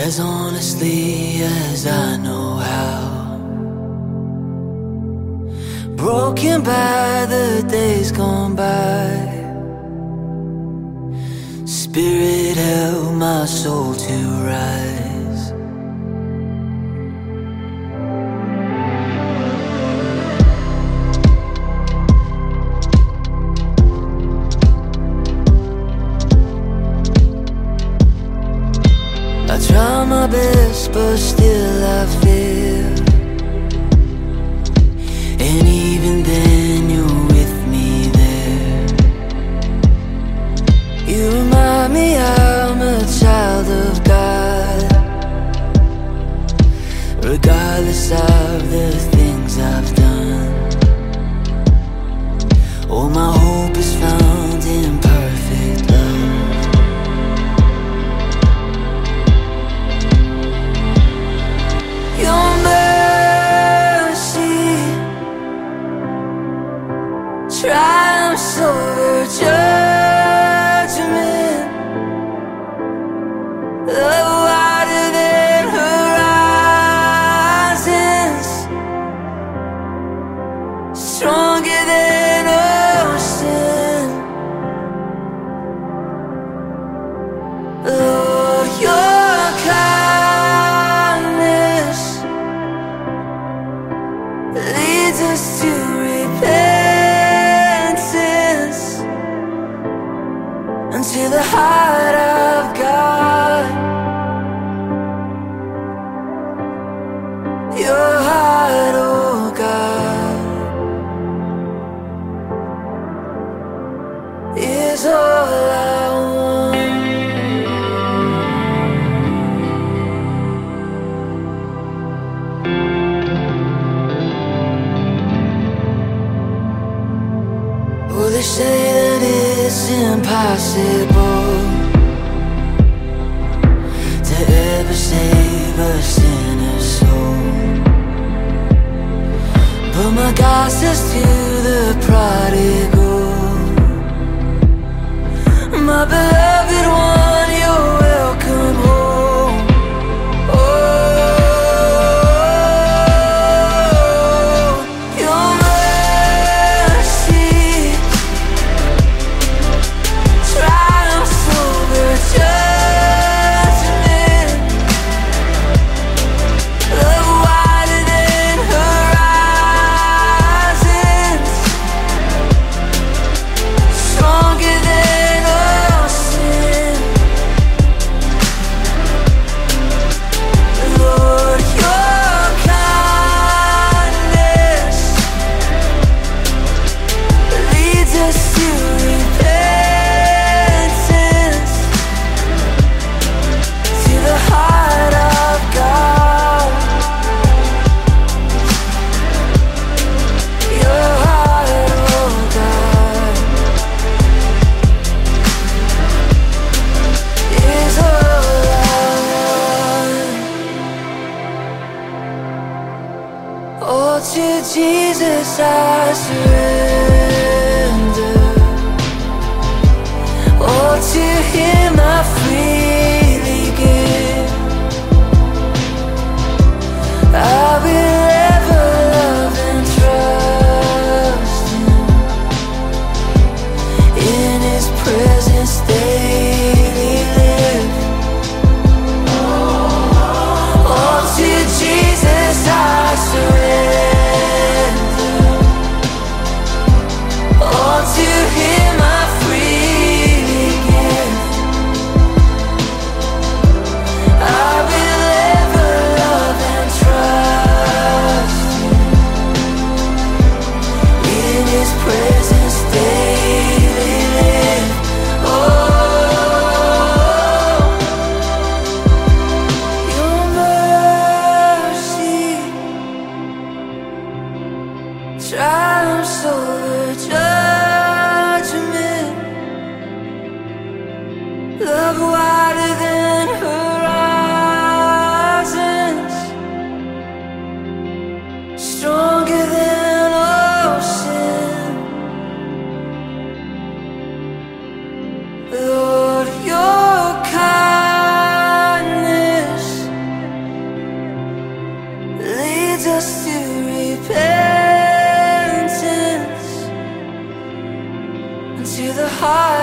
as honestly as I know how. Broken by the days gone by, Spirit help my soul to rise. I try my best, but still I fail. And even then you're with me there. You remind me I'm a child of God, regardless of the things I've done. All my hope is found in perfect love. Your mercy triumphs over judgment. Love wider than horizons, stronger than ocean. Lord, your kindness leads us to repentance, unto the heart of God. Your heart, oh God, is all I want. Oh, they say that it's impossible to ever save a sinner's soul, but my God says to the prodigal, my beloved one, you're welcome home. Oh, your mercy triumphs over judgment. Love wider than horizons, stronger than ocean. Lord, your kindness leads us to repentance, to the heart of God. Your heart, oh God, is all I want. Oh, to Jesus I surrender. Oh, to Him I freely give. I will ever love and trust Him, in His presence daily live. Oh, to Jesus I surrender. Oh, to Him I freely give. I will ever love and trust Him, in His presence daily live. Oh, your mercy triumphs over judgment. Love wider than horizons, stronger than ocean. Lord, your kindness heart